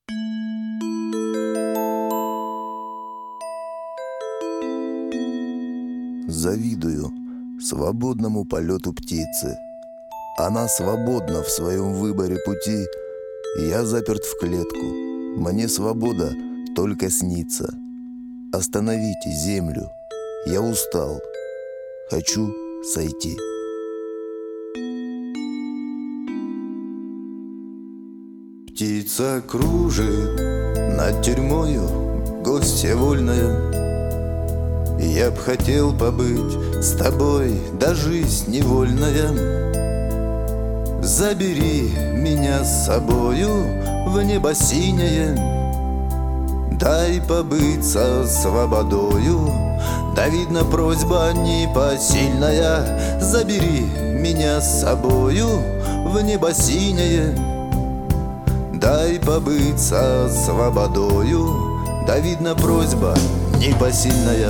Завидую свободному полету птицы. Она свободна в своем выборе пути. Я заперт в клетку. Мне свобода только снится. Остановите землю. Я устал. Хочу сойти. Птица кружит над тюрьмою, гостья вольная. Я б хотел побыть с тобой, да жизнь невольная. Забери меня с собою в небо синее. Дай побыть со свободою, да видно просьба непосильная. Забери меня с собою в небо синее. Дай побыть со свободою, да видно просьба непосильная.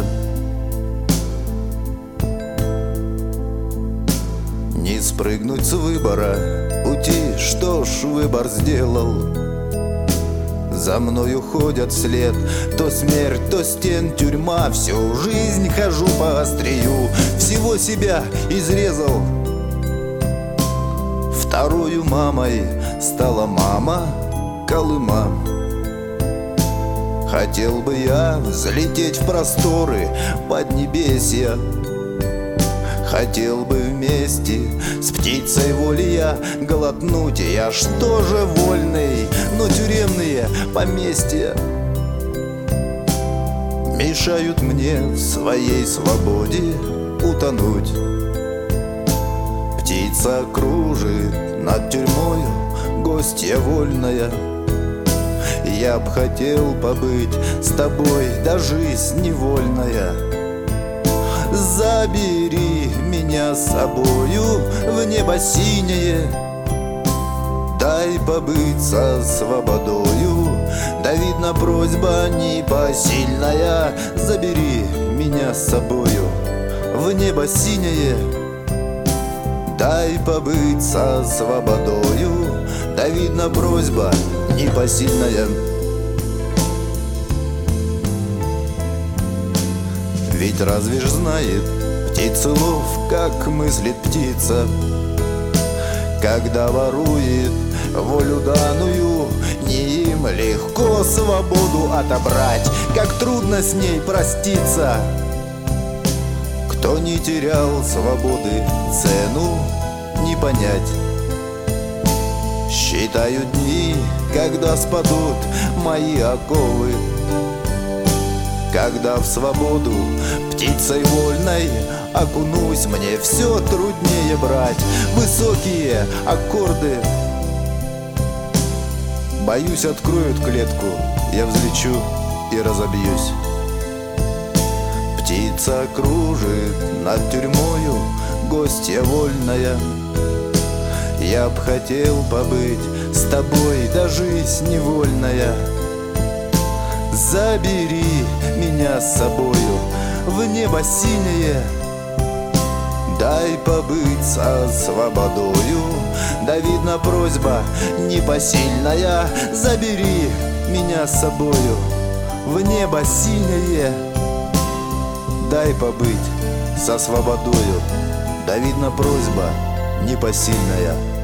Не спрыгнуть с выбора пути, что ж выбор сделал. За мною ходят вслед то смерть, то стен, тюрьма. Всю жизнь хожу по острию, всего себя изрезал. Второю мамой стала мама Колыма. Хотел бы я взлететь в просторы поднебесья. Хотел бы вместе с птицей воли я глотнуть. Я что же вольный, но тюремные поместья мешают мне в своей свободе утонуть. Птица кружит над тюрьмою, гостья вольная. Я б хотел побыть с тобой, да жизнь невольная. Забери меня с собою в небо синее. Дай побыть со свободою, да видно просьба непосильная. Забери меня с собою в небо синее. Дай побыть со свободою, да видно просьба непосильная. Ведь разве ж знает птицелов, как мыслит птица, когда ворует волю данную? Не им легко свободу отобрать, как трудно с ней проститься. Кто не терял свободы, цену не понять. Считаю дни, когда спадут мои оковы, когда в свободу птицей вольной окунусь. Мне все труднее брать высокие аккорды. Боюсь, откроют клетку, я взлечу и разобьюсь. Птица кружит над тюрьмою, гостья вольная. Я б хотел побыть с тобой, да жизнь невольная. Забери меня с собою в небо синее. Дай побыть со свободою, да видно просьба непосильная. Забери меня с собою в небо синее. Дай побыть со свободою, да видно просьба непосильная.